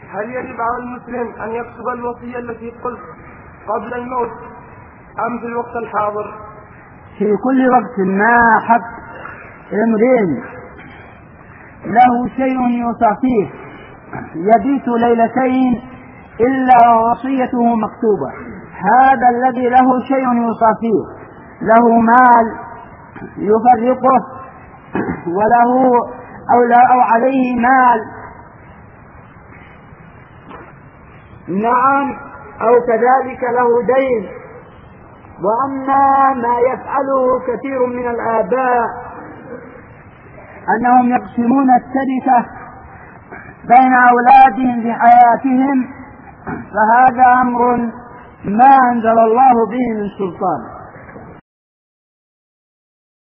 هل يجب على المسلم أن يكتب الوصية التي قلت قبل الموت أم في الوقت الحاضر؟ في كل وقت ما حق امرئ له شيء يوصى فيه يبيت ليلتين إلا وصيته مكتوبة. هذا الذي له شيء يوصى فيه، له مال يفرقه وله أو عليه مال، نعم، أو كذلك له دين. وأما ما يفعله كثير من الآباء أنهم يقسمون التركة بين أولادهم في حياتهم، فهذا أمر ما أنزل الله به من سلطان.